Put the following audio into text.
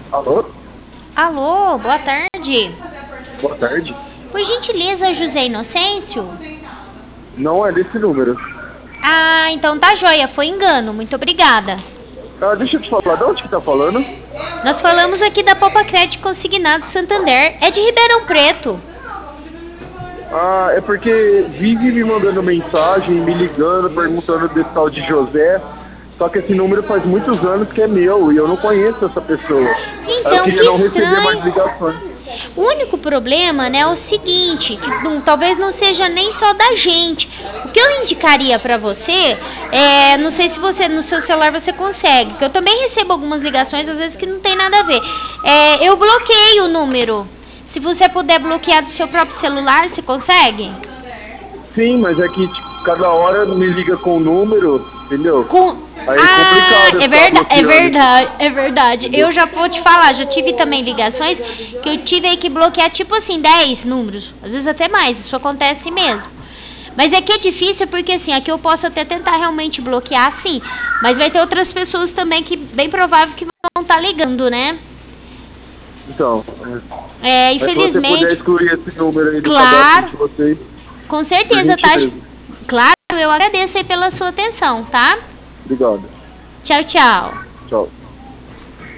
Alô? Alô, boa tarde. Boa tarde. Por gentileza, José Inocêncio? Não é desse número. Ah, então tá joia, foi engano. Muito obrigada. Ah, deixa eu te falar, de onde que tá falando? Nós falamos aqui da Popa Crédito Consignado Santander. É de Ribeirão Preto. Ah, é porque vive me mandando mensagem, me ligando, perguntando desse tal de José. Só que esse número faz muitos anos que é meu e eu não conheço essa pessoa. Aí eu Então, que queria não receber mais estranho. ligações. O único problema, né, é o seguinte, que talvez não seja nem só da gente. O que eu indicaria pra você, não sei se você no seu celular você consegue, que eu também recebo algumas ligações às vezes que não tem nada a ver. Eu bloqueei o número. Se você puder bloquear do seu próprio celular, você consegue? Sim, mas é que tipo, cada hora me liga com o número, entendeu? Aí é Ah, complicado eu é ficar verdade, é bloqueando, verdade, é verdade. entendeu? Eu já vou te falar, já tive também ligações que eu tive aí que bloquear, tipo assim, 10 números, às vezes até mais, isso acontece mesmo. Mas é que é difícil porque assim, aqui eu posso até tentar realmente bloquear, sim, mas vai ter outras pessoas também que bem provável que vão estar ligando, né? Então, mas se você puder Infelizmente, excluir esse número aí do cadastro claro, de vocês, com por certeza, tá? gentileza. Claro, eu agradeço aí pela sua atenção, tá? Obrigado. Tchau, tchau. Tchau.